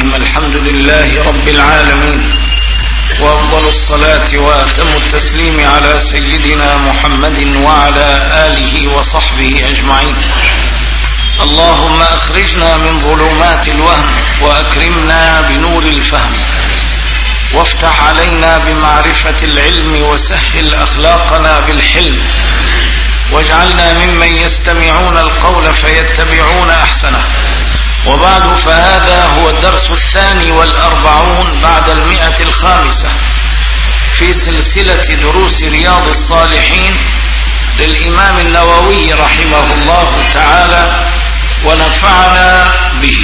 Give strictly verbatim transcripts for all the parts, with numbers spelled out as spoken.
الرحيم. الحمد لله رب العالمين، وأفضل الصلاة وأتم التسليم على سيدنا محمد وعلى آله وصحبه أجمعين. اللهم أخرجنا من ظلمات الوهم وأكرمنا بنور الفهم، وافتح علينا بمعرفة العلم وسهل أخلاقنا بالحلم، واجعلنا ممن يستمعون القول فيتبعون أحسنه. وبعد، فهذا هو الدرس الثاني والأربعون بعد المئة الخامسة في سلسلة دروس رياض الصالحين للإمام النووي رحمه الله تعالى ونفعنا به.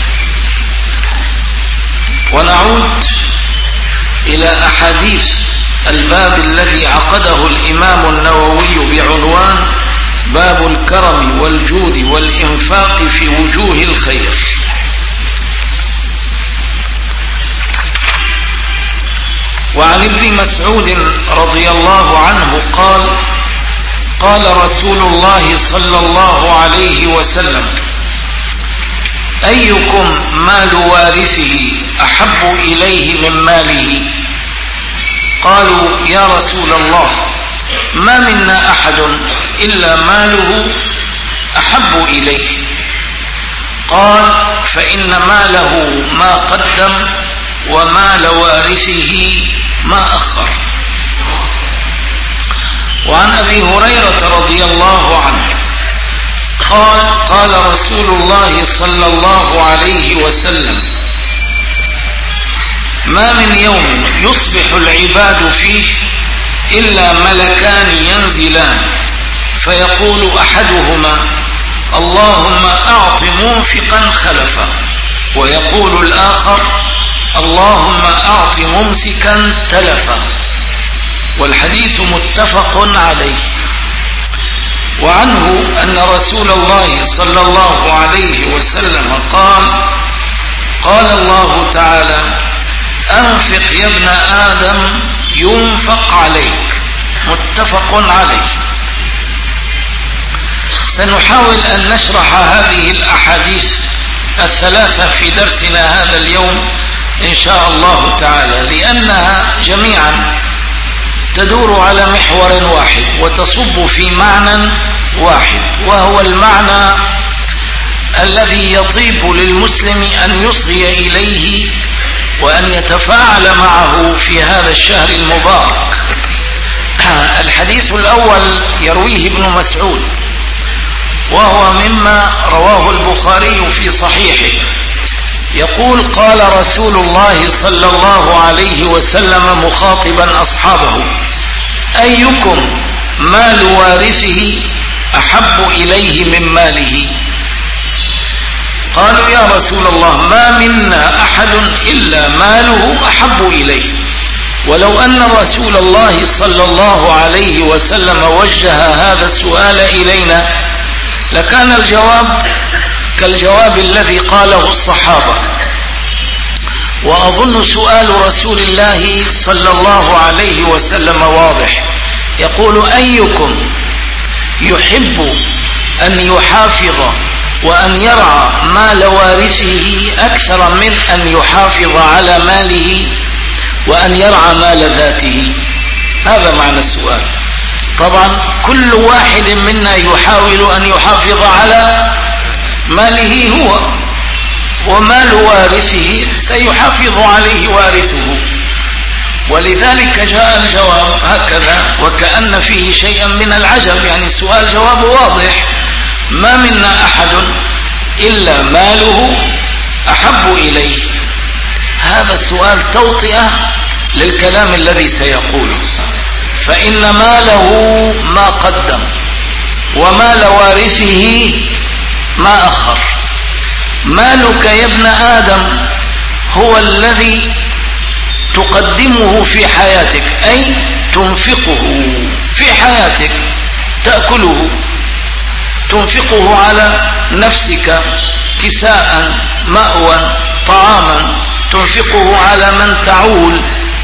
ونعود إلى أحاديث الباب الذي عقده الإمام النووي بعنوان باب الكرم والجود والإنفاق في وجوه الخير. وعن ابن مسعود رضي الله عنه قال: قال رسول الله صلى الله عليه وسلم: أيكم مال وارثه أحب إليه من ماله؟ قالوا: يا رسول الله، ما منا أحد إلا ماله أحب إليه. قال: فإن ماله ما قدم ومال وارثه ما أخر. وعن أبي هريرة رضي الله عنه قال: قال رسول الله صلى الله عليه وسلم: ما من يوم يصبح العباد فيه إلا ملكان ينزلان، فيقول أحدهما: اللهم أعط منفقا خلفا، ويقول الآخر: اللهم أعط ممسكا تلفا. والحديث متفق عليه. وعنه أن رسول الله صلى الله عليه وسلم قال: قال الله تعالى: أنفق يا ابن آدم ينفق عليك. متفق عليه. سنحاول أن نشرح هذه الأحاديث الثلاثة في درسنا هذا اليوم إن شاء الله تعالى، لأنها جميعا تدور على محور واحد وتصب في معنى واحد، وهو المعنى الذي يطيب للمسلم أن يصغي إليه وأن يتفاعل معه في هذا الشهر المبارك. الحديث الأول يرويه ابن مسعود، وهو مما رواه البخاري في صحيحه. يقول: قال رسول الله صلى الله عليه وسلم مخاطبا أصحابه: أيكم مال وارثه أحب إليه من ماله؟ قالوا: يا رسول الله، ما منا أحد إلا ماله أحب إليه. ولو أن رسول الله صلى الله عليه وسلم وجه هذا السؤال إلينا لكان الجواب كالجواب الذي قاله الصحابة. وأظن سؤال رسول الله صلى الله عليه وسلم واضح. يقول: أيكم يحب أن يحافظ وأن يرعى مال وارثه أكثر من أن يحافظ على ماله وأن يرعى مال ذاته؟ هذا معنى السؤال. طبعا كل واحد منا يحاول أن يحافظ على ماله هو، ومال وارثه سيحافظ عليه وارثه. ولذلك جاء الجواب هكذا وكأن فيه شيئا من العجب، يعني السؤال جوابه واضح: ما منا أحد إلا ماله أحب إليه. هذا السؤال توطئة للكلام الذي سيقوله. فإن ماله ما قدم ومال وارثه ما أخر. مالك يا ابن آدم هو الذي تقدمه في حياتك، أي تنفقه في حياتك، تأكله، تنفقه على نفسك كساء، مأوى، طعاما، تنفقه على من تعول،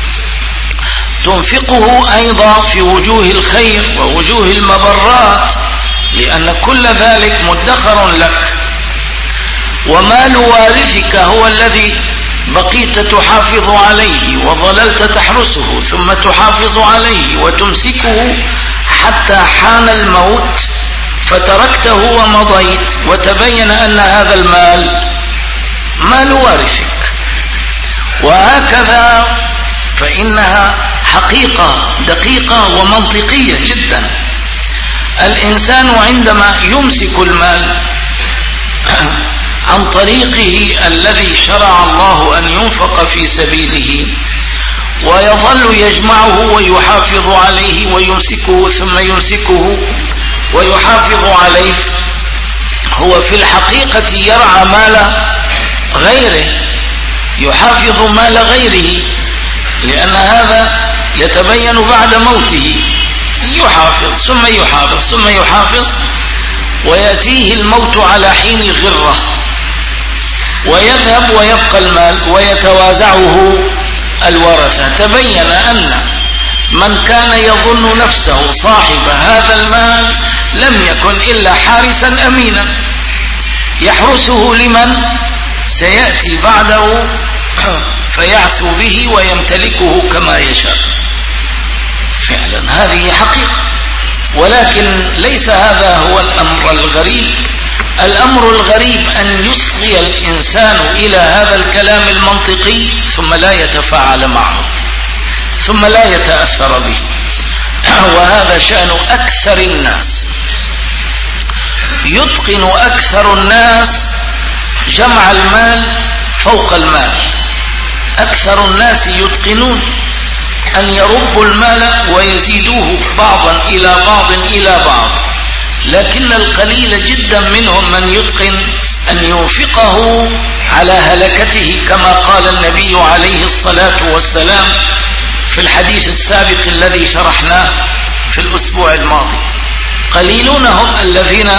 تنفقه أيضا في وجوه الخير ووجوه المبرات، لأن كل ذلك مدخر لك. ومال وارثك هو الذي بقيت تحافظ عليه وظللت تحرسه ثم تحافظ عليه وتمسكه حتى حان الموت فتركته ومضيت وتبين أن هذا المال مال وارثك. وهكذا فإنها حقيقة دقيقة ومنطقية جدا. الإنسان عندما يمسك المال عن طريقه الذي شرع الله أن ينفق في سبيله ويظل يجمعه ويحافظ عليه ويمسكه ثم يمسكه ويحافظ عليه، هو في الحقيقة يرعى مال غيره، يحافظ مال غيره، لأن هذا يتبين بعد موته. يحافظ ثم يحافظ ثم يحافظ ويأتيه الموت على حين غرة ويذهب ويبقى المال ويتوازعه الورثة. تبين أن من كان يظن نفسه صاحب هذا المال لم يكن إلا حارسا أمينا يحرسه لمن سيأتي بعده فيعثو به ويمتلكه كما يشاء. فعلا هذه حقيقة، ولكن ليس هذا هو الأمر الغريب. الأمر الغريب أن يصغي الإنسان إلى هذا الكلام المنطقي ثم لا يتفاعل معه، ثم لا يتأثر به. وهذا شأن أكثر الناس. يتقن أكثر الناس جمع المال فوق المال. أكثر الناس يتقنون أن يربوا المال ويزيدوه بعضا إلى بعض إلى بعض، لكن القليل جدا منهم من يتقن أن ينفقه على هلكته كما قال النبي عليه الصلاة والسلام في الحديث السابق الذي شرحناه في الأسبوع الماضي. قليلون هم الذين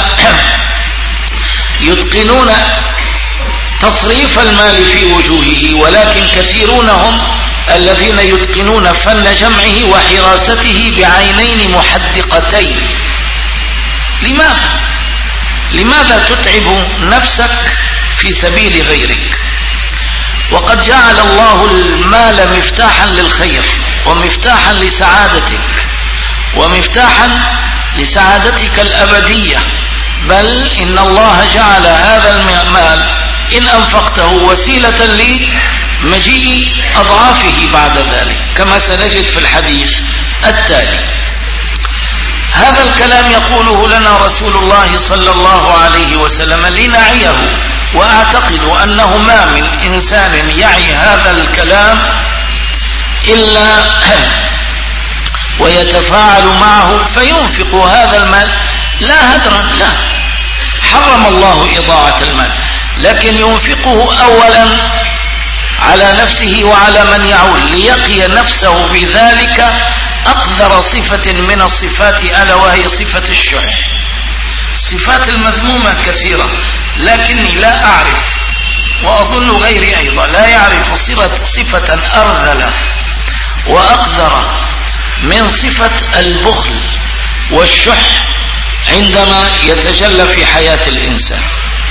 يتقنون تصريف المال في وجوهه، ولكن كثيرون هم الذين يتقنون فن جمعه وحراسته بعينين محدقتين. لماذا؟ لماذا تتعب نفسك في سبيل غيرك؟ وقد جعل الله المال مفتاحا للخير ومفتاحا لسعادتك ومفتاحا لسعادتك الأبدية، بل إن الله جعل هذا المال إن أنفقته وسيلة لمجيء أضعافه بعد ذلك كما سنجد في الحديث التالي. هذا الكلام يقوله لنا رسول الله صلى الله عليه وسلم لنعيه، وأعتقد أنه ما من إنسان يعي هذا الكلام إلا ويتفاعل معه فينفق هذا المال لا هدرا، لا، حرم الله إضاعة المال، لكن ينفقه أولا على نفسه وعلى من يعول ليقي نفسه بذلك أقذر صفة من الصفات، ألا وهي صفة الشح. صفات المذمومة كثيرة، لكني لا أعرف وأظن غيري أيضا لا يعرف صفة, صفة أرذل وأقذر من صفة البخل والشح عندما يتجلى في حياة الإنسان.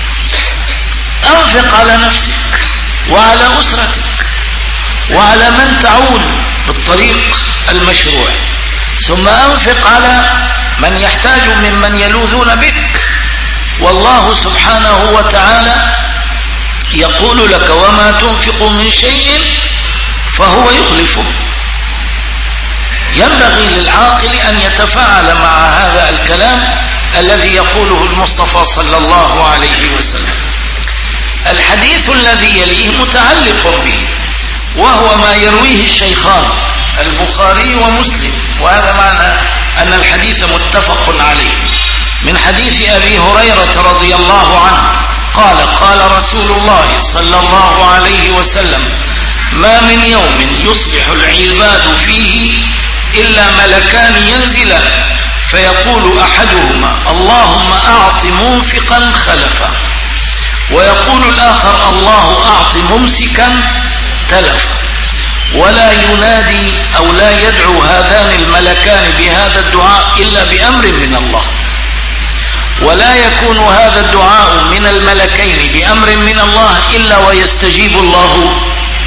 أنفق على نفسك وعلى أسرتك وعلى من تعول بالطريق المشروع، ثم أنفق على من يحتاج ممن يلوذون بك. والله سبحانه وتعالى يقول لك: وما تنفق من شيء فهو يخلفه. ينبغي للعاقل أن يتفاعل مع هذا الكلام الذي يقوله المصطفى صلى الله عليه وسلم. الحديث الذي يليه متعلق به، وهو ما يرويه الشيخان البخاري ومسلم، وهذا معنى أن الحديث متفق عليه، من حديث أبي هريرة رضي الله عنه قال: قال رسول الله صلى الله عليه وسلم: ما من يوم يصبح العباد فيه إلا ملكان ينزلان فيقول أحدهما: اللهم أعط منفقا خلفا، ويقول الآخر: الله أعط ممسكا تلفا. ولا ينادي أو لا يدعو هذان الملكان بهذا الدعاء إلا بأمر من الله، ولا يكون هذا الدعاء من الملكين بأمر من الله إلا ويستجيب الله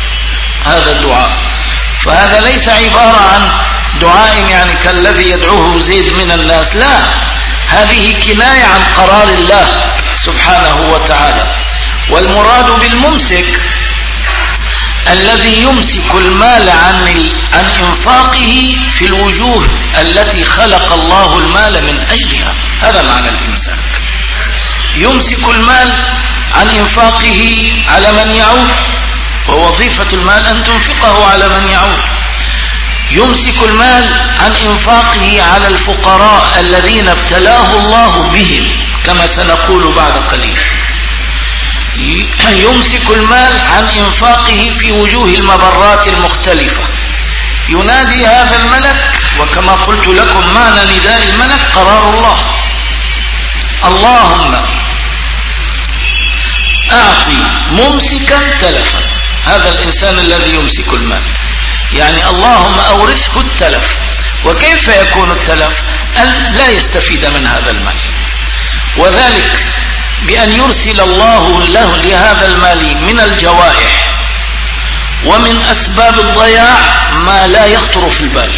هذا الدعاء. فهذا ليس عبارة عن دعاء يعني كالذي يدعوه زيد من الناس، لا، هذه كناية عن قرار الله سبحانه وتعالى. والمراد بالممسك الذي يمسك المال عن عن إنفاقه في الوجوه التي خلق الله المال من أجلها، هذا معنى الإمساك. يمسك المال عن إنفاقه على من يعود، ووظيفة المال أن تنفقه على من يعود. يمسك المال عن إنفاقه على الفقراء الذين ابتلاه الله بهم كما سنقول بعد قليل. يمسك المال عن إنفاقه في وجوه المبرات المختلفة. ينادي هذا الملك، وكما قلت لكم معنى نداء الملك قرار الله: اللهم أعطي ممسكا تلفا، هذا الإنسان الذي يمسك المال، يعني اللهم أورثه التلف. وكيف يكون التلف؟ أن لا يستفيد من هذا المال، وذلك بأن يرسل الله له لهذا المال من الجوائح ومن أسباب الضياع ما لا يخطر في البال.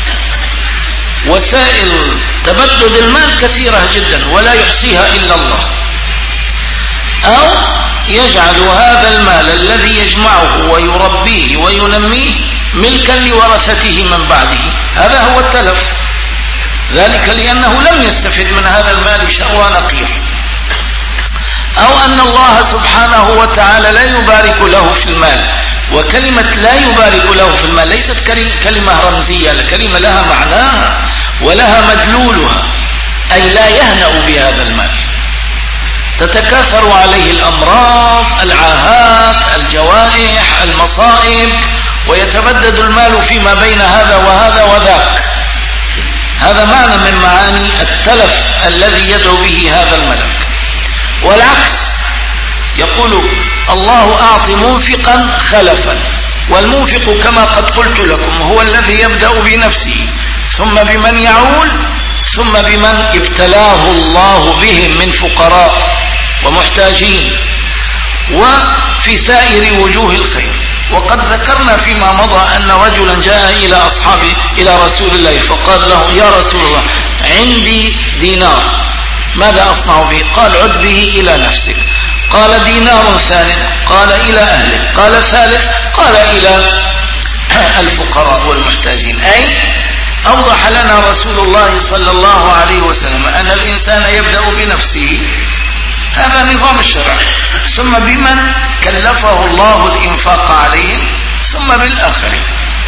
وسائل تبدد المال كثيرة جدا ولا يحصيها إلا الله. أو يجعل هذا المال الذي يجمعه ويربيه وينميه ملكا لورثته من بعده، هذا هو التلف، ذلك لأنه لم يستفد من هذا المال شيئا نقير. أو أن الله سبحانه وتعالى لا يبارك له في المال، وكلمة لا يبارك له في المال ليست كلمة رمزية، كلمة لها معناها ولها مدلولها، أي لا يهنأ بهذا المال، تتكاثر عليه الأمراض، العاهات، الجوائح، المصائب، ويتبدد المال فيما بين هذا وهذا وذاك. هذا معنى من معاني التلف الذي يدعو به هذا الملك. والعكس، يقول الله أعط منفقا خلفا، والمنفق كما قد قلت لكم هو الذي يبدأ بنفسه ثم بمن يعول ثم بمن ابتلاه الله بهم من فقراء ومحتاجين وفي سائر وجوه الخير. وقد ذكرنا فيما مضى أن رجلا جاء إلى أصحابه إلى رسول الله فقال له: يا رسول الله، عندي دينار، ماذا أصنع به؟ قال: عد به إلى نفسك. قال: دينار ثاني؟ قال: إلى أهلك. قال: ثالث؟ قال: إلى الفقراء والمحتاجين. أي أوضح لنا رسول الله صلى الله عليه وسلم أن الإنسان يبدأ بنفسه، هذا نظام الشرع، ثم بمن كلفه الله الإنفاق عليهم، ثم بالآخرين،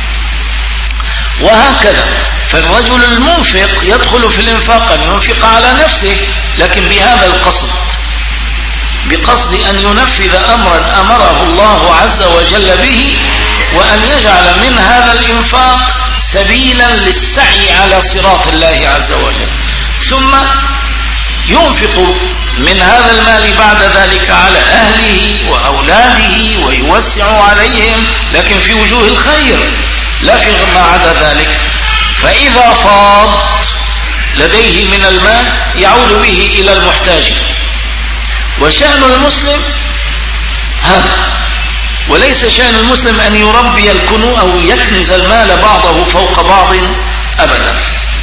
وهكذا. فالرجل المنفق يدخل في الإنفاق أن ينفق على نفسه، لكن بهذا القصد، بقصد أن ينفذ أمرا أمره الله عز وجل به، وأن يجعل من هذا الإنفاق سبيلا للسعي على صراط الله عز وجل، ثم ينفق من هذا المال بعد ذلك على أهله وأولاده ويوسع عليهم، لكن في وجوه الخير لا في ما عدا ذلك. فإذا فاض لديه من المال يعود به إلى المحتاج. وشأن المسلم هذا، وليس شأن المسلم أن يربي الكنوز أو يكنز المال بعضه فوق بعض أبدا.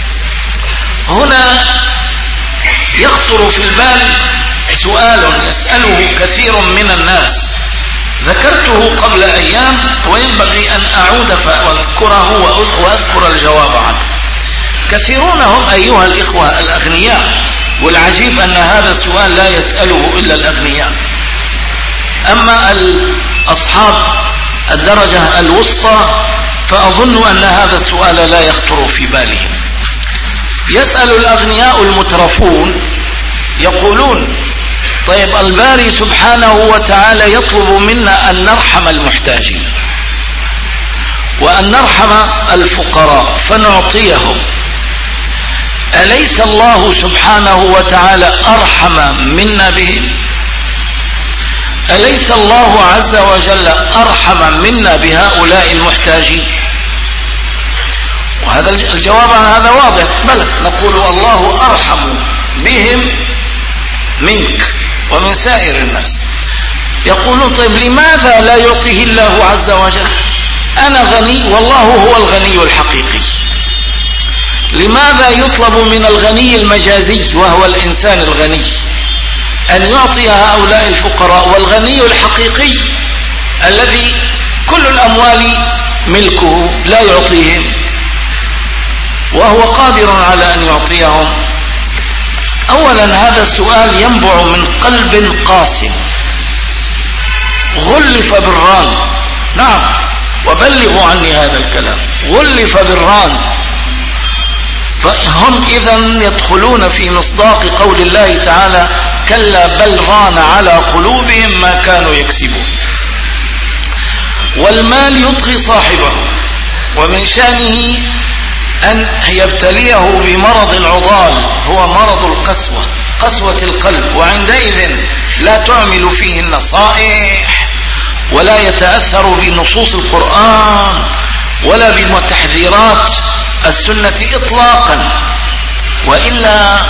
هنا يخطر في البال سؤال يسأله كثير من الناس، ذكرته قبل أيام وينبغي أن أعود فأذكره وأذكر الجواب عنه. كثيرون هم أيها الإخوة الأغنياء، والعجيب أن هذا السؤال لا يسأله إلا الأغنياء، أما أصحاب الدرجة الوسطى فأظن أن هذا السؤال لا يخطر في بالهم. يسأل الأغنياء المترفون يقولون: طيب الباري سبحانه وتعالى يطلب منا أن نرحم المحتاجين وأن نرحم الفقراء فنعطيهم، أليس الله سبحانه وتعالى أرحم منا بهم؟ أليس الله عز وجل أرحم منا بهؤلاء المحتاجين؟ وهذا الجواب عن هذا واضح، بل نقول الله أرحم بهم منك ومن سائر الناس. يقولون: طيب لماذا لا يعطيه الله عز وجل؟ أنا غني والله هو الغني الحقيقي. لماذا يطلب من الغني المجازي وهو الإنسان الغني أن يعطي هؤلاء الفقراء، والغني الحقيقي الذي كل الأموال ملكه لا يعطيهم وهو قادر على أن يعطيهم؟ أولا هذا السؤال ينبع من قلب قاسٍ غلف بالران. نعم، وبلغوا عني هذا الكلام، غلف بالران. فهم إذن يدخلون في مصداق قول الله تعالى: كلا بل ران على قلوبهم ما كانوا يكسبون. والمال يطغي صاحبه، ومن شأنه أن يبتليه بمرض عضال هو مرض القسوة، قسوة القلب، وعندئذ لا تعمل فيه النصائح ولا يتأثر بنصوص القرآن ولا بتحذيرات السنة إطلاقا. وإلا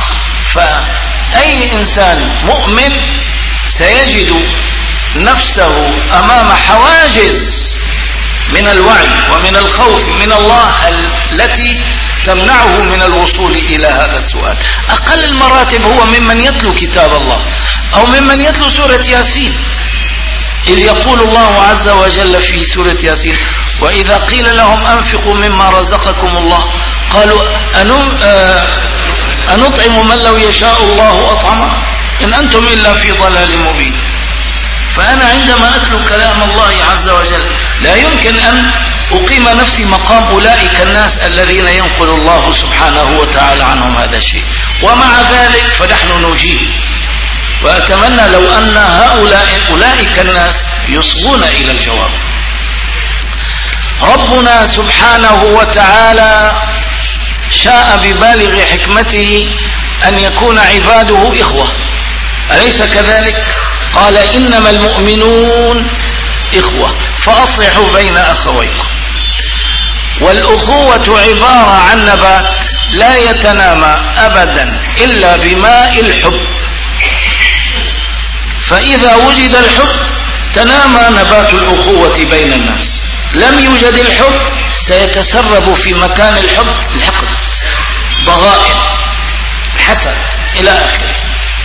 فأي إنسان مؤمن سيجد نفسه أمام حواجز من الوعي ومن الخوف من الله التي تمنعه من الوصول إلى هذا السؤال. أقل المراتب هو ممن يتلو كتاب الله أو ممن يتلو سورة ياسين، إذ يقول الله عز وجل في سورة ياسين: وإذا قيل لهم أنفقوا مما رزقكم الله قالوا أنطعم من لو يشاء الله أطعمه إن أنتم إلا في ضلال مبين. فأنا عندما أتلو كلام الله عز وجل لا يمكن أن أقيم نفسي مقام أولئك الناس الذين ينقل الله سبحانه وتعالى عنهم هذا الشيء، ومع ذلك فنحن نجيب. وأتمنى لو أن هؤلاء أولئك الناس يصغون إلى الجواب. ربنا سبحانه وتعالى شاء ببالغ حكمته أن يكون عباده إخوة، أليس كذلك؟ قال: إنما المؤمنون إخوة فأصلحوا بين أخويكم. والأخوة عبارة عن نبات لا يتنامى أبدا إلا بماء الحب، فإذا وجد الحب تنامى نبات الأخوة بين الناس. لم يوجد الحب سيتسرب في مكان الحب الحقد، ضغائن، الحسد، إلى آخره.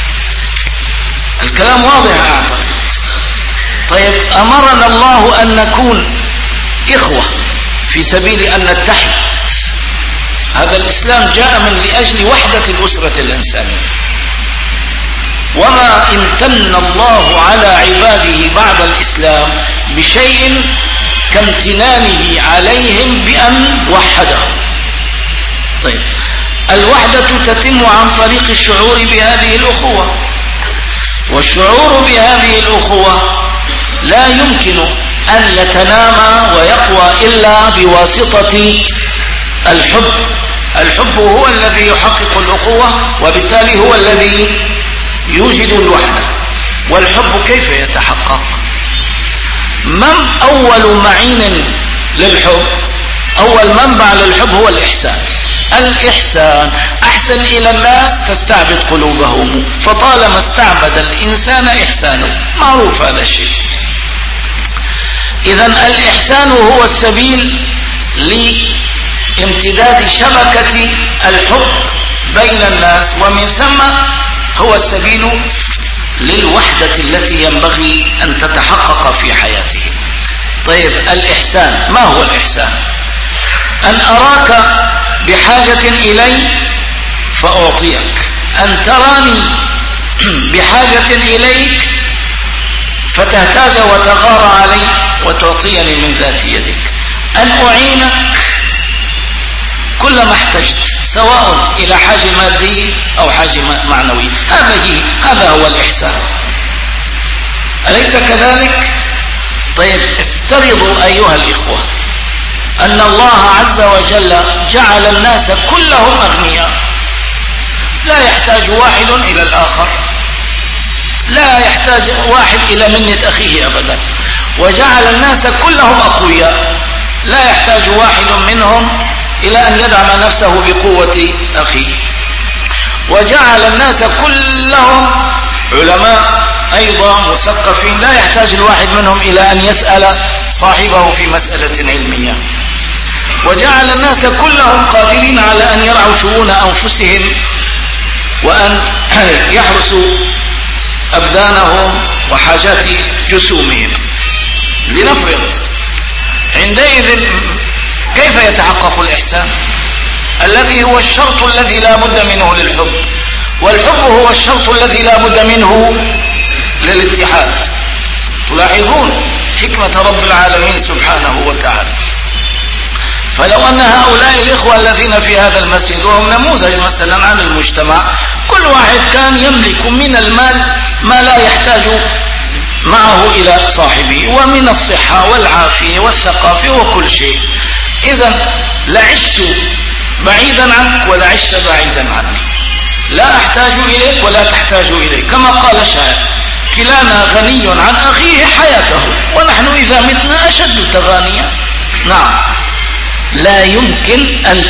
الكلام واضح أعتقد. طيب، أمرنا الله أن نكون إخوة في سبيل أن نتحد. هذا الإسلام جاء من لأجل وحدة الأسرة الإنسانية. وما امتن الله على عباده بعد الإسلام بشيء كامتنانه عليهم بأن وحدهم. طيب، الوحدة تتم عن طريق الشعور بهذه الأخوة، والشعور بهذه الأخوة لا يمكن أن يتنامى ويقوى إلا بواسطة الحب. الحب هو الذي يحقق الأخوة، وبالتالي هو الذي يوجد الوحدة. والحب كيف يتحقق؟ من أول معين للحب، أول منبع للحب هو الإحسان. الإحسان، أحسن إلى الناس تستعبد قلوبهم، فطالما استعبد الإنسان إحسانه، معروف هذا الشيء. إذن الإحسان هو السبيل لامتداد شبكة الحب بين الناس، ومن ثم هو السبيل للوحدة التي ينبغي أن تتحقق في حياتهم. طيب، الإحسان، ما هو الإحسان؟ أن أراك بحاجة إلي فأعطيك، أن تراني بحاجة إليك فتهتاج وتغار علي وتعطيني من ذات يدك، أن أعينك كلما احتجت، سواء إلى حاجة مادية أو حاجة معنوية. هذا هذا هو الإحسان، أليس كذلك؟ طيب، افترضوا أيها الإخوة أن الله عز وجل جعل الناس كلهم أغنياء، لا يحتاج واحد إلى الآخر، لا يحتاج واحد إلى منة أخيه أبدا، وجعل الناس كلهم أقوياء، لا يحتاج واحد منهم إلى أن يدعم نفسه بقوة أخيه، وجعل الناس كلهم علماء أيضا مثقفين، لا يحتاج الواحد منهم إلى أن يسأل صاحبه في مسألة علمية، وجعل الناس كلهم قادرين على أن يرعوا شؤون أنفسهم وأن يحرسوا أبدانهم وحاجات جسومهم. لنفرض عندئذ كيف يتحقق الإحسان الذي هو الشرط الذي لا بد منه للحب، والحب هو الشرط الذي لا بد منه للاتحاد. تلاحظون حكمة رب العالمين سبحانه وتعالى. فلو أن هؤلاء الإخوة الذين في هذا المسجد وهم نموذج مثلا عن المجتمع، كل واحد كان يملك من المال ما لا يحتاج معه إلى صاحبه، ومن الصحة والعافية والثقافة وكل شيء، إذن لعشت بعيدا عنك ولا عشت بعيدا عني، لا أحتاج إليك ولا تحتاج إليك، كما قال الشاعر: كلانا غني عن أخيه حياته ونحن إذا متنا أشد تغانيا. نعم، لا يمكن أن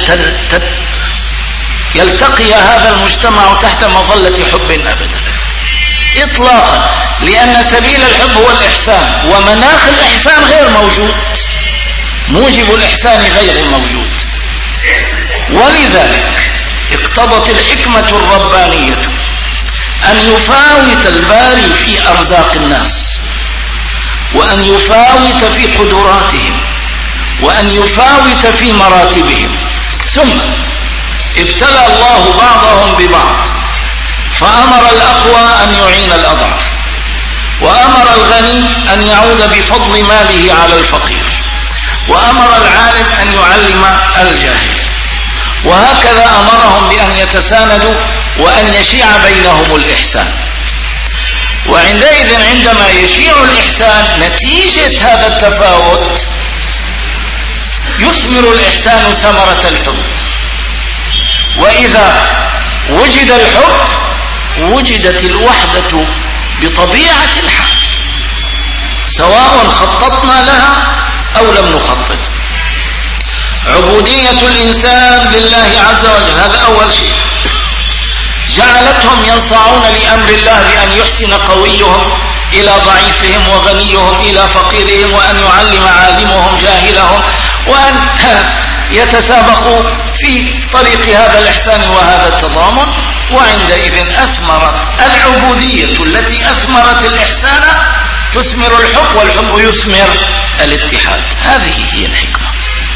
يلتقي هذا المجتمع تحت مظلة حب أبدا إطلاقا، لأن سبيل الحب هو الإحسان، ومناخ الإحسان غير موجود، موجب الإحسان غير موجود. ولذلك اقتضت الحكمة الربانية أن يفاوت الباري في أرزاق الناس، وأن يفاوت في قدراتهم، وأن يفاوت في مراتبهم. ثم ابتلى الله بعضهم ببعض، فأمر الأقوى أن يعين الأضعف، وأمر الغني أن يعود بفضل ماله على الفقير، وأمر العالم أن يعلم الجاهل، وهكذا أمرهم بأن يتساندوا وأن يشيع بينهم الإحسان. وعندئذ عندما يشيع الإحسان نتيجة هذا التفاوت يثمر الإحسان ثمرة الحب، وإذا وجد الحب وجدت الوحدة بطبيعة الحال، سواء خططنا لها أو لم نخطط. عبودية الإنسان لله عز وجل، هذا أول شيء، جعلتهم ينصاعون لأمر الله بأن يحسن قويهم إلى ضعيفهم وغنيهم إلى فقيرهم، وأن يعلم عالمهم جاهلهم، وأن يتسابقوا في طريق هذا الإحسان وهذا التضامن. وعندئذ أثمرت العبودية التي أثمرت الإحسان تثمر الحب، والحب يثمر الاتحاد. هذه هي الحكمة.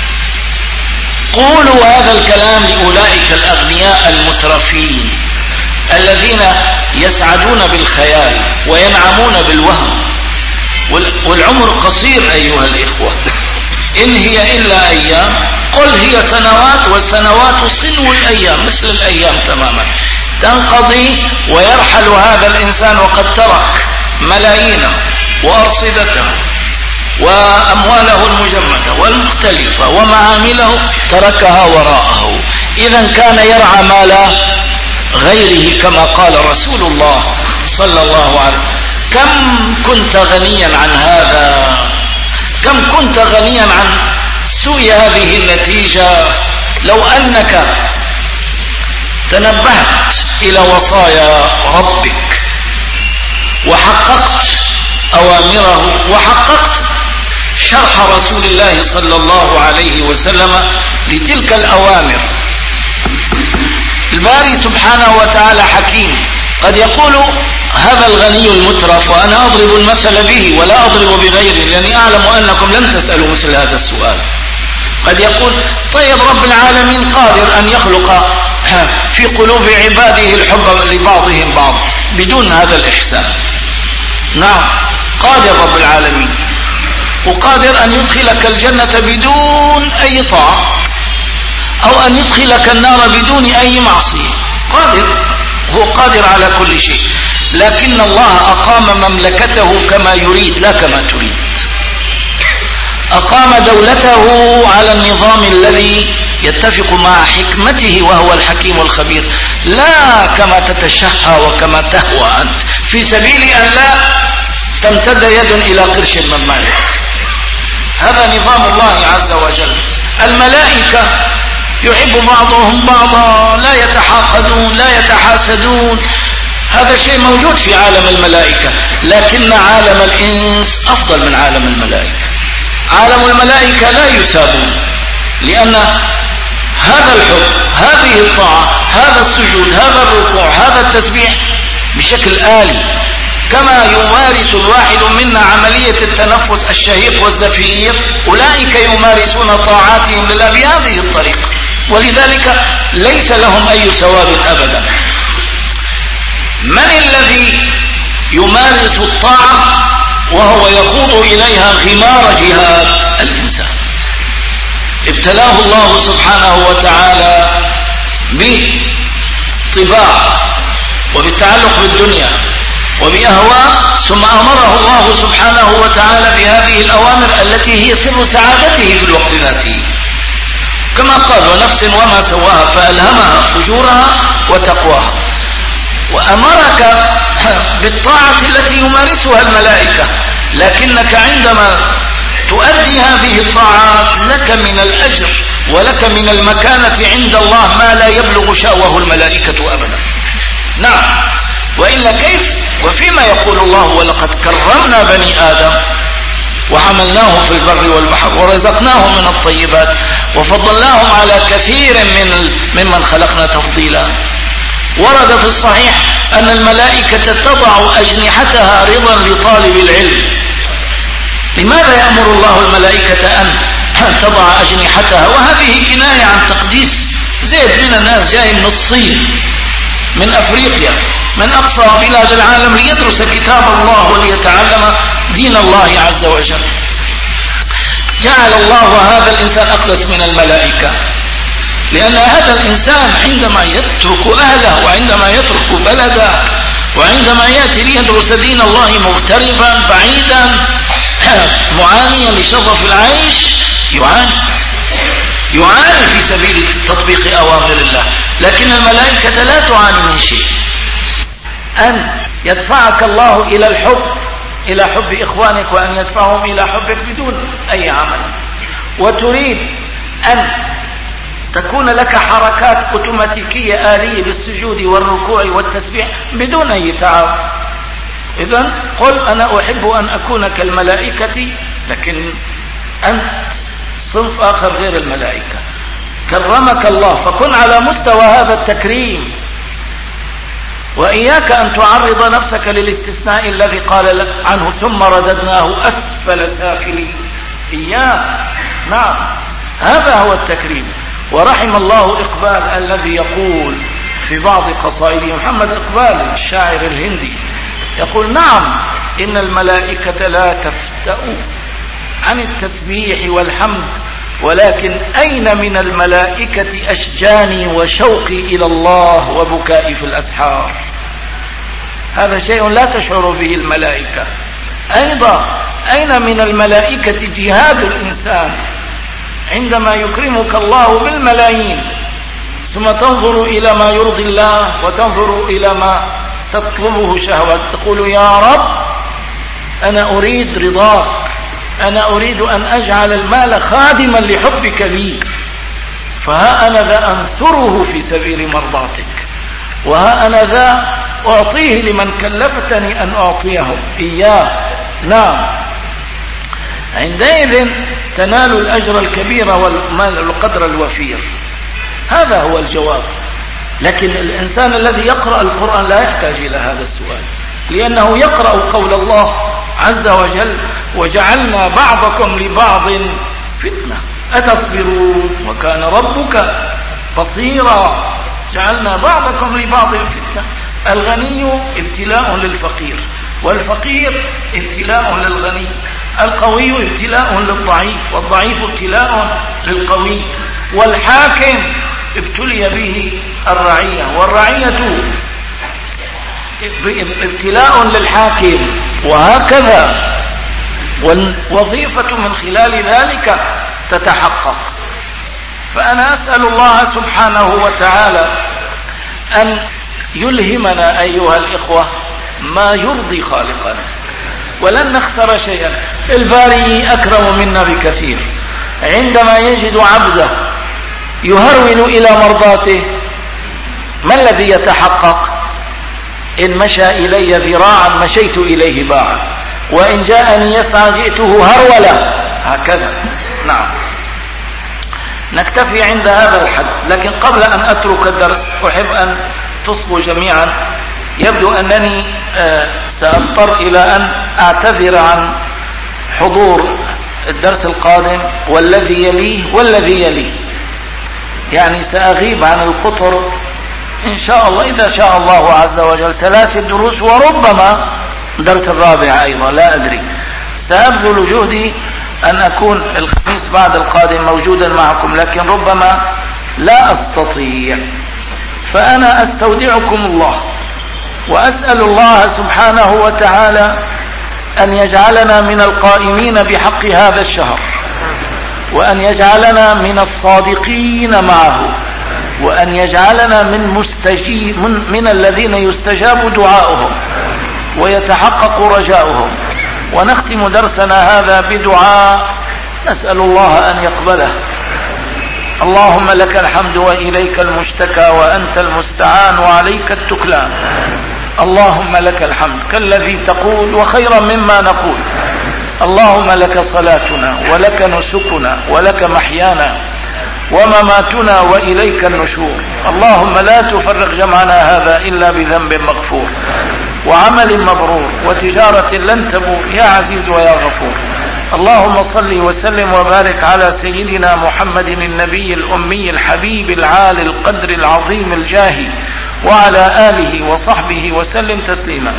قولوا هذا الكلام لأولئك الأغنياء المترفين الذين يسعدون بالخيال وينعمون بالوهم، والعمر قصير أيها الإخوة، إن هي إلا أيام، قل هي سنوات، والسنوات صنو الأيام، مثل الأيام تماما، تنقضي ويرحل هذا الإنسان وقد ترك ملايينه وأرصدته وأمواله المجمدة والمختلفة ومعامله، تركها وراءه. إذا كان يرعى مال غيره كما قال رسول الله صلى الله عليه وسلم: كم كنت غنيا عن هذا، كم كنت غنيا عن سوء هذه النتيجة، لو أنك تنبهت إلى وصايا ربك وحققت أوامره وحققت شرح رسول الله صلى الله عليه وسلم لتلك الأوامر. الباري سبحانه وتعالى حكيم، قد يقول هذا الغني المترف، وأنا أضرب المثل به ولا أضرب بغيره لأني أعلم أنكم لن تسألوا مثل هذا السؤال، قد يقول طيب رب العالمين قادر أن يخلق في قلوب عباده الحب لبعضهم بعض بدون هذا الإحسان. نعم قادر رب العالمين، وقادر أن يدخلك الجنة بدون أي طاعة، أو أن يدخلك النار بدون أي معصية، قادر، هو قادر على كل شيء، لكن الله أقام مملكته كما يريد لا كما تريد، أقام دولته على النظام الذي يتفق مع حكمته وهو الحكيم الخبير، لا كما تتشهى وكما تهوى أنت، في سبيل أن لا تمتد يد إلى قرش من مالك. هذا نظام الله عز وجل. الملائكة يحب بعضهم بعضا، لا يتحاقدون لا يتحاسدون، هذا شيء موجود في عالم الملائكة، لكن عالم الإنس أفضل من عالم الملائكة. عالم الملائكة لا يثابون، لأن هذا الحب، هذه الطاعة، هذا السجود، هذا الركوع، هذا التسبيح بشكل آلي، كما يمارس الواحد منا عملية التنفس الشهيق والزفير، أولئك يمارسون طاعاتهم لله بهذه الطريقة، ولذلك ليس لهم أي ثواب أبدا. من الذي يمارس الطاعة وهو يخوض إليها غمار جهاد؟ الإنسان. ابتلاه الله سبحانه وتعالى بطباع وبالتعلق بالدنيا وبأهواء، ثم أمره الله سبحانه وتعالى بهذه الأوامر التي هي سر سعادته في الوقت ذاته، كما قال: ونفس وما سواها فألهمها فجورها وتقواها. وأمرك بالطاعة التي يمارسها الملائكة، لكنك عندما تؤدي هذه الطاعات لك من الأجر ولك من المكانة عند الله ما لا يبلغ شأوه الملائكة أبدا. نعم، وإلا كيف؟ وفيما يقول الله: ولقد كرمنا بني آدم وحملناهم في البر والبحر ورزقناهم من الطيبات وفضلناهم على كثير من ممن خلقنا تفضيلا. ورد في الصحيح أن الملائكة تضع أجنحتها رضا لطالب العلم. لماذا يأمر الله الملائكة أن تضع أجنحتها؟ وهذه كناية عن تقديس. زيد من الناس جاي من الصين، من أفريقيا، من أقصى بلاد العالم ليدرس كتاب الله وليتعلم دين الله عز وجل. جعل الله هذا الإنسان أقدس من الملائكة، لأن هذا الإنسان عندما يترك أهله وعندما يترك بلده وعندما يأتي ليدرس دين الله مغتربا بعيدا معانيا لشظف العيش، يعاني يعاني في سبيل تطبيق أوامر الله. لكن الملائكة لا تعاني من شيء. أن يدفعك الله إلى الحب، إلى حب إخوانك، وأن يدفعهم إلى حبك بدون أي عمل، وتريد أن تكون لك حركات أوتوماتيكية آلية بالسجود والركوع والتسبيح بدون أي تعب. إذن قل: أنا أحب أن أكون كالملائكة، لكن أنت صنف آخر غير الملائكة. كرمك الله فكن على مستوى هذا التكريم، وإياك أن تعرض نفسك للاستثناء الذي قال عنه: ثم رددناه أسفل سافلين. إياك، نعم، هذا هو التكريم. ورحم الله إقبال الذي يقول في بعض قصائده، محمد إقبال الشاعر الهندي، يقول: نعم، إن الملائكة لا تفتأ عن التسبيح والحمد، ولكن أين من الملائكة أشجاني وشوقي إلى الله وبكائي في الأسحار. هذا شيء لا تشعر به الملائكة. أيضا أين من الملائكة جهاد الإنسان عندما يكرمك الله بالملايين، ثم تنظر إلى ما يرضي الله وتنظر إلى ما تطلبه شهوات، تقول: يا رب، أنا أريد رضاك، أنا أريد أن أجعل المال خادما لحبك لي، فها أنا ذا أنثره في سبيل مرضاتك، وها أنا ذا أعطيه لمن كلفتني أن أعطيه إياه. نعم، عندئذ تنال الأجر الكبير والقدر الوفير. هذا هو الجواب. لكن الإنسان الذي يقرأ القرآن لا يحتاج إلى هذا السؤال، لأنه يقرأ قول الله عز وجل: وجعلنا بعضكم لبعض فتنة أتصبرون وكان ربك بصيرا. جعلنا بعضكم لبعض فتنة. الغني ابتلاء للفقير، والفقير ابتلاء للغني، القوي ابتلاء للضعيف، والضعيف ابتلاء للقوي، والحاكم ابتلي به الرعية، والرعية ابتلاء للحاكم، وهكذا. والوظيفة من خلال ذلك تتحقق. فأنا أسأل الله سبحانه وتعالى أن يلهمنا أيها الإخوة ما يرضي خالقنا، ولن نخسر شيئا. الباري أكرم منا بكثير. عندما يجد عبده يهرول إلى مرضاته، ما الذي يتحقق؟ إن مشى إلي ذراعا مشيت إليه باعا، وإن جاءني يسعى جئته هرولا. هكذا. نعم، نكتفي عند هذا الحد. لكن قبل أن أترك الدرس أحب أن تصغوا جميعا. يبدو أنني سأضطر إلى أن أعتذر عن حضور الدرس القادم والذي يليه والذي يليه، يعني سأغيب عن القطر إن شاء الله إذا شاء الله عز وجل ثلاث دروس وربما درس الرابع أيضا، لا أدري. سأبذل جهدي أن أكون الخميس بعد القادم موجودا معكم، لكن ربما لا أستطيع. فأنا أستودعكم الله وأسأل الله سبحانه وتعالى أن يجعلنا من القائمين بحق هذا الشهر، وأن يجعلنا من الصادقين معه، وأن يجعلنا من مستجيب من, من الذين يستجاب دعاؤهم ويتحقق رجاؤهم. ونختم درسنا هذا بدعاء نسأل الله أن يقبله. اللهم لك الحمد وإليك المشتكى وأنت المستعان وعليك التكلان. اللهم لك الحمد كالذي تقول وخيرا مما نقول. اللهم لك صلاتنا ولك نسكنا ولك محيانا ومماتنا وإليك النشور. اللهم لا تفرق جمعنا هذا إلا بذنب مغفور وعمل مبرور وتجارة لن تبور يا عزيز ويا غفور. اللهم صل وسلم وبارك على سيدنا محمد النبي الأمي الحبيب العالي القدر العظيم الجاه وعلى آله وصحبه وسلم تسليما.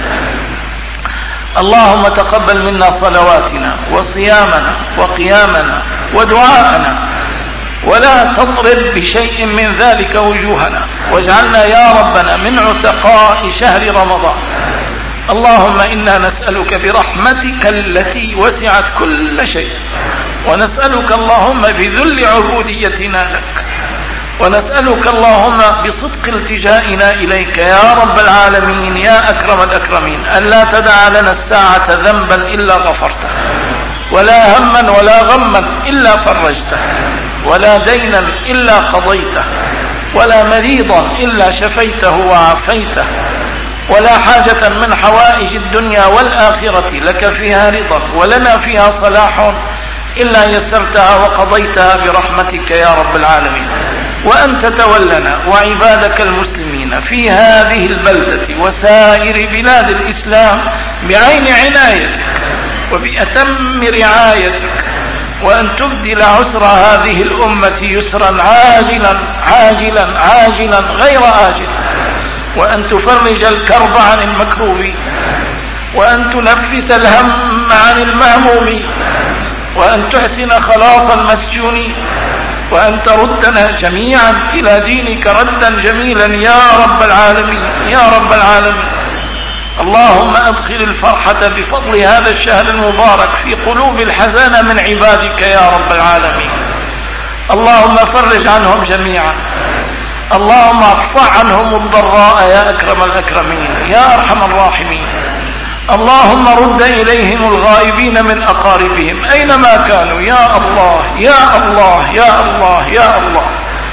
اللهم تقبل منا صلواتنا وصيامنا وقيامنا ودعاءنا، ولا تضرب بشيء من ذلك وجوهنا، واجعلنا يا ربنا من عتقاء شهر رمضان. اللهم إنا نسألك برحمتك التي وسعت كل شيء، ونسألك اللهم بذل عبوديتنا لك، ونسألك اللهم بصدق التجائنا إليك يا رب العالمين يا أكرم الأكرمين أن لا تدع لنا الساعة ذنبا إلا غفرته، ولا هما ولا غما إلا فرجته، ولا دينا إلا قضيته، ولا مريضا إلا شفيته وعافيته، ولا حاجة من حوائج الدنيا والآخرة لك فيها رضا ولنا فيها صلاح إلا يسرتها وقضيتها برحمتك يا رب العالمين. وأن تتولنا وعبادك المسلمين في هذه البلدة وسائر بلاد الإسلام بعين عنايتك وبأتم رعايتك، وأن تبدل عسر هذه الأمة يسرا عاجلا عاجلا عاجلا غير آجل، وأن تفرج الكرب عن المكروبين، وأن تنفس الهم عن المهمومين، وأن تحسن خلاص المسجونين، وأن تردنا جميعا إلى دينك ردا جميلا يا رب العالمين يا رب العالمين. اللهم أدخل الفرحة بفضل هذا الشهر المبارك في قلوب الحزان من عبادك يا رب العالمين. اللهم فرج عنهم جميعا، اللهم ارفع عنهم الضراء يا أكرم الأكرمين يا أرحم الراحمين. اللهم رد إليهم الغائبين من أقاربهم أينما كانوا يا الله يا الله يا الله يا الله.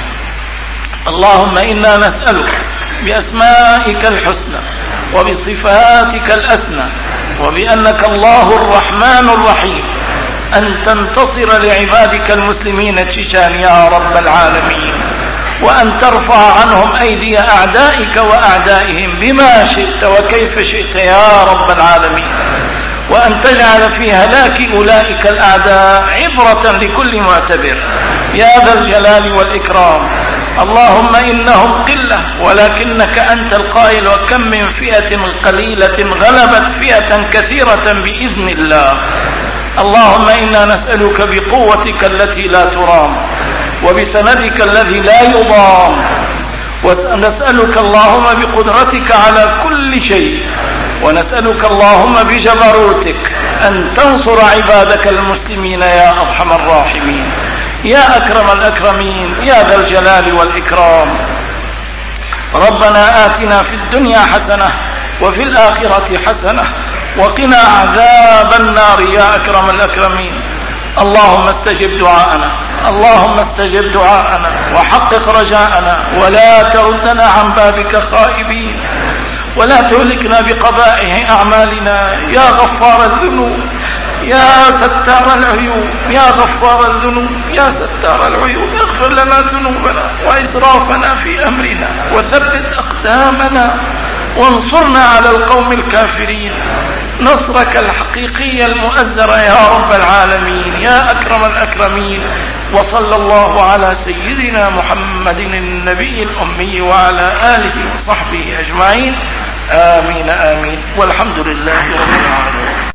اللهم إنا نسألك بأسمائك الحسنى وبصفاتك الأسنى وبأنك الله الرحمن الرحيم أن تنتصر لعبادك المسلمين التشان يا رب العالمين، وأن ترفع عنهم أيدي أعدائك وأعدائهم بما شئت وكيف شئت يا رب العالمين، وأن تجعل في هلاك أولئك الأعداء عبرة لكل معتبر يا ذا الجلال والإكرام. اللهم إنهم قلة ولكنك أنت القائل وكم من فئة قليلة غلبت فئة كثيرة بإذن الله. اللهم إنا نسألك بقوتك التي لا ترام وبسندك الذي لا يضام، ونسألك اللهم بقدرتك على كل شيء، ونسألك اللهم بجبروتك أن تنصر عبادك المسلمين يا أرحم الراحمين يا أكرم الأكرمين يا ذا الجلال والإكرام. ربنا آتنا في الدنيا حسنة وفي الآخرة حسنة وقنا عذاب النار يا أكرم الأكرمين. اللهم استجب دعاءنا، اللهم استجب دعاءنا وحقق رجاءنا، ولا تردنا عن بابك خائبين، ولا تهلكنا بقبائح أعمالنا يا غفار الذنوب يا ستار العيوب يا غفار الذنوب يا ستار العيوب اغفر لنا ذنوبنا وإسرافنا في أمرنا وثبت أقدامنا وانصرنا على القوم الكافرين نصرك الحقيقي المؤزر يا رب العالمين يا أكرم الأكرمين. وصلى الله على سيدنا محمد النبي الأمي وعلى آله وصحبه أجمعين. آمين آمين والحمد لله رب العالمين.